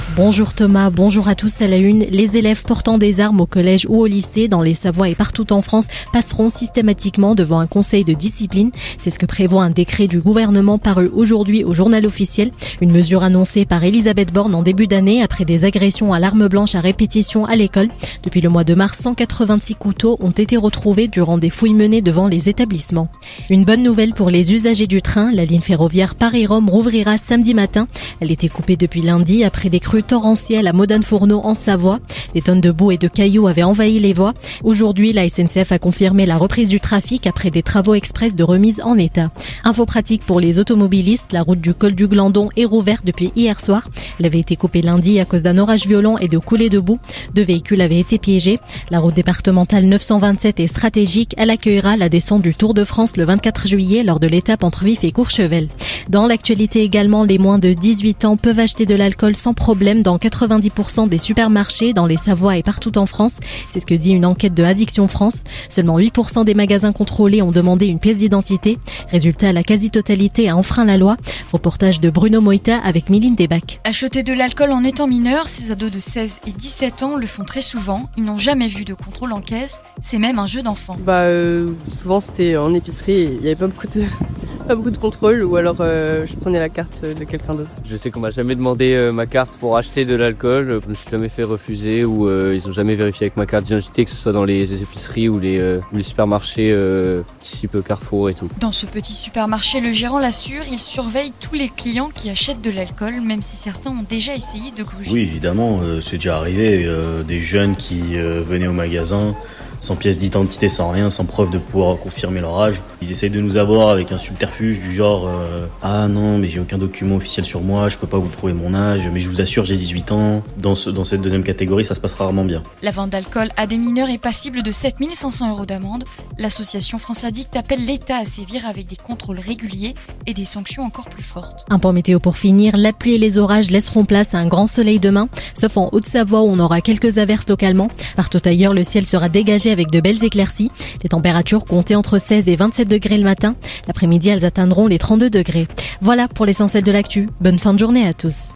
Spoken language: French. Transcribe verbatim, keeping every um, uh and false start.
Bonjour Thomas, bonjour à tous. À la une, les élèves portant des armes au collège ou au lycée dans les Savoies et partout en France passeront systématiquement devant un conseil de discipline. C'est ce que prévoit un décret du gouvernement paru aujourd'hui au journal officiel. Une mesure annoncée par Elisabeth Borne en début d'année après des agressions à l'arme blanche à répétition à l'école. Depuis le mois de mars, cent quatre-vingt-six couteaux ont été retrouvés durant des fouilles menées devant les établissements. Une bonne nouvelle pour les usagers du train, la ligne ferroviaire Paris-Rome rouvrira samedi matin. Elle était coupée depuis lundi après des crues torrentielles à Modane-Fourneau en Savoie. Des tonnes de boue et de cailloux avaient envahi les voies. Aujourd'hui, la S N C F a confirmé la reprise du trafic après des travaux express de remise en état. Info pratique pour les automobilistes, la route du col du Glandon est rouverte depuis hier soir. Elle avait été coupée lundi à cause d'un orage violent et de coulées de boue. Deux véhicules avaient été piégés. La route départementale neuf cent vingt-sept est stratégique. Elle accueillera la descente du Tour de France le vingt-quatre juillet lors de l'étape entre Vif et Courchevel. Dans l'actualité également, les moins de dix-huit ans peuvent acheter de l'alcool sans problème dans quatre-vingt-dix pour cent des supermarchés dans les Savoies et partout en France. C'est ce que dit une enquête de Addiction France. Seulement huit pour cent des magasins contrôlés ont demandé une pièce d'identité. Résultat, la quasi-totalité a enfreint la loi. Reportage de Bruno Moïta avec Méline Desbacs. Acheter de l'alcool en étant mineur, ces ados de seize et dix-sept ans le font très souvent. Ils n'ont jamais vu de contrôle en caisse. C'est même un jeu d'enfant. Bah euh, souvent c'était en épicerie, il n'y avait pas beaucoup de... pas beaucoup de contrôle, ou alors euh, je prenais la carte de quelqu'un d'autre. Je sais qu'on m'a jamais demandé euh, ma carte pour acheter de l'alcool, je me suis jamais fait refuser, ou euh, ils ont jamais vérifié avec ma carte d'identité, que ce soit dans les épiceries ou les, euh, ou les supermarchés euh, type Carrefour et tout. Dans ce petit supermarché, le gérant l'assure, il surveille tous les clients qui achètent de l'alcool, même si certains ont déjà essayé de gruger. Oui, évidemment, euh, c'est déjà arrivé, euh, des jeunes qui euh, venaient au magasin sans pièce d'identité, sans rien, sans preuve de pouvoir confirmer leur âge. Ils essayent de nous avoir avec un subterfuge du genre euh, « Ah non, mais j'ai aucun document officiel sur moi, je peux pas vous prouver mon âge, mais je vous assure, j'ai dix-huit ans. » Dans, ce, dans cette deuxième catégorie, ça se passe rarement bien. La vente d'alcool à des mineurs est passible de sept mille cinq cents euros d'amende. L'association France Addict appelle l'État à sévir avec des contrôles réguliers et des sanctions encore plus fortes. Un point météo pour finir, la pluie et les orages laisseront place à un grand soleil demain, sauf en Haute-Savoie où on aura quelques averses localement. Partout ailleurs, le ciel sera dégagé avec de belles éclaircies. Les températures comptaient entre seize et vingt-sept degrés le matin. L'après-midi, elles atteindront les trente-deux degrés. Voilà pour l'essentiel de l'actu. Bonne fin de journée à tous.